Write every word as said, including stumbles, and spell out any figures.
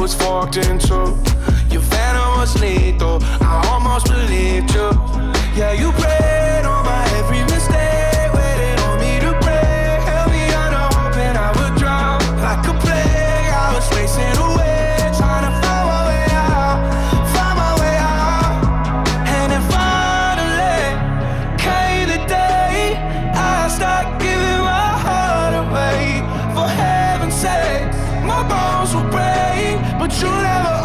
was forked in two. Your venom was lethal, I almost believed you. Yeah, you preyed on my every mistake, waited on me to break, held me under hoping I would drown. Like a plague, I was racing away, trying to find my way out, find my way out. And then finally came the day I stopped giving my heart away. For heaven's sake, my bones will break, but you never